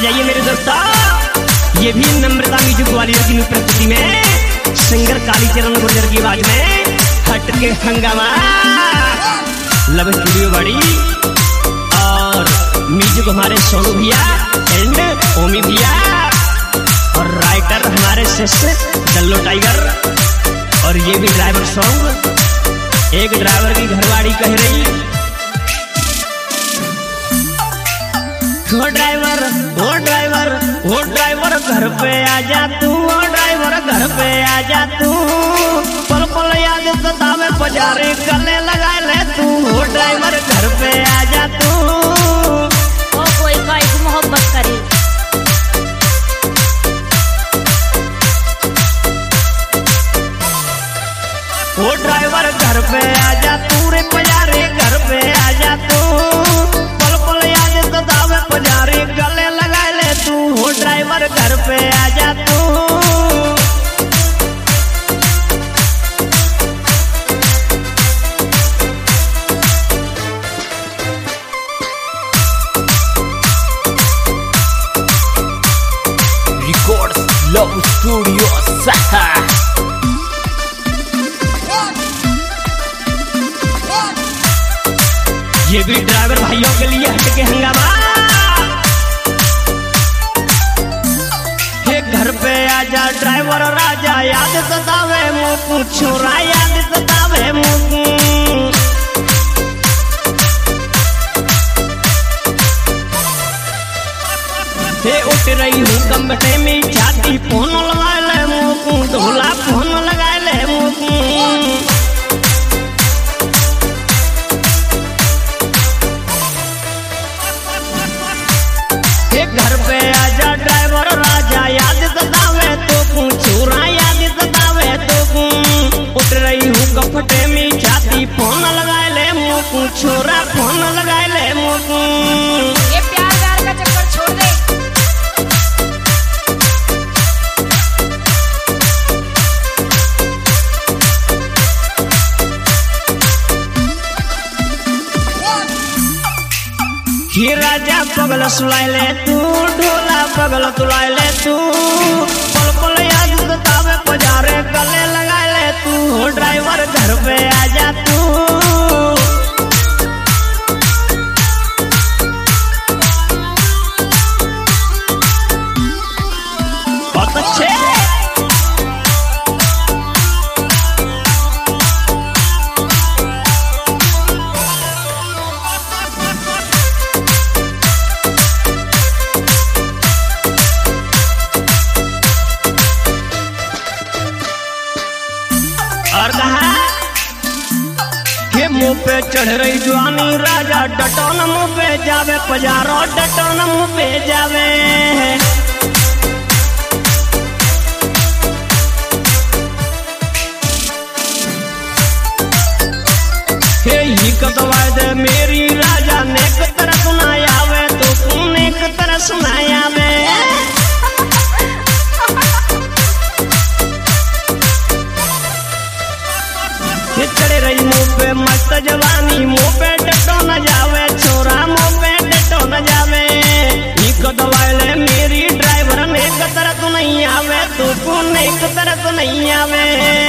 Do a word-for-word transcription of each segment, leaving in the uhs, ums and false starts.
जाइए मेरे दोस्तों, ये भी नम्रता म्यूजिक ग्वालियर की प्रस्तुति में सिंगर कालीचरण गुर्जर की आवाज में हट के हंगामा। लव स्टूडियो बड़ी और म्यूजिक हमारे सोनू भैया एंड ओमी भैया और राइटर हमारे शिष्य डल्लो टाइगर। और ये भी ड्राइवर सॉन्ग, एक ड्राइवर की घरवाड़ी कह रही, ओ ड्राइवर ओ ड्राइवर ओ ड्राइवर घर पे आजा तू, ओ ड्राइवर घर पे आजा तू, पल पल याद सतावे पजारे गले लगा ले तू, ओ ड्राइवर घर पे आजा तू। ओ कोई काहे मोहब्बत करे, ओ ड्राइवर घर पे आजा तू रे पजारे घर पे आजा तू, पल पल याद सतावे पजारे गले लगा ले तू, ओ ड्राइवर घर पे आजा तू। रिकॉर्ड्स लव स्टूडियो सहा। ये भी ड्राइवर भाइयों के लिए हट के हंगामा। हे घर पे आजा ड्राइवर राजा, याद सतावे मुकु छोरा, याद सतावे मुकु। हे उठ रही हूँ कमटे में छाती, फोन लगा ले मुकु, ढोला फोन लगा ले मुकु। घर पे आजा ड्राइवर राजा, याद सतावे तो कू छोरा, याद सतावे तो कू। उठ रही हूँ कपटे में छाती, फोन लगा ले मुकू छोरा, फोन लगा ले मुकू। ये प्यार प्यार का चक्कर छोड़ दे। हे राजा पगल सुलाय ले तू, ढोला पगल तुलाय ले तू, पल पल याद सतावे पजारे गले लगा ले तू, हो ड्राइवर घर पे आजा तू। बहुत अच्छे और कहा के मुंह पे चढ़ रही जवानी राजा, डटोन मुंह पे जावे पजारो, डटोन मुंह पे जावे। हे ही कतवा दे मेरी राजा, नेक तरह सुनाया वे तो तू नेक तरह सुनाया वे। चढ़े रही मुंह पे मस्त जवानी, मुंह पे डटो न जावे छोरा, मुंह पे डटो न जावे। एक दवाले मेरी ड्राइवर ने एक तरह तो नहीं आवे, तू कौन एक तरह तो नहीं आवे।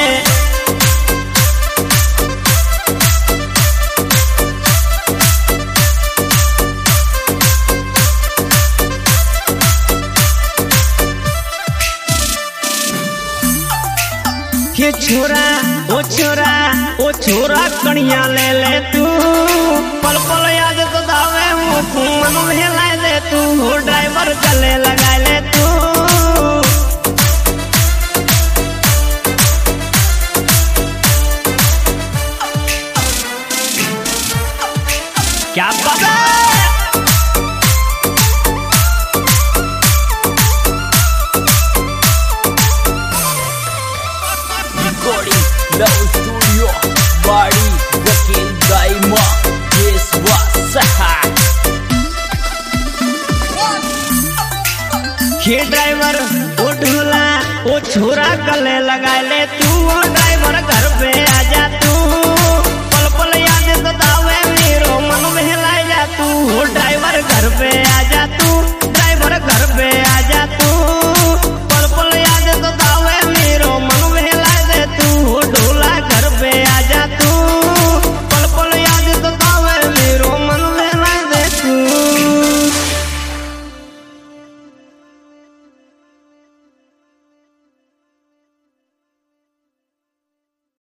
ये छोरा ओ छोरा ओ छोरा कणिया ले ले तू, पल पल याद सतावे मुकु मन हिला ले तू, हो ड्राइवर गले लगा ले तू। क्या बात है? लव स्टूडियो बड़ी वकील दाइमा केसवा सहा। हे ड्राइवर ओ ढोला ओ छोरा गले लगा ले तू, ओ ड्राइवर घर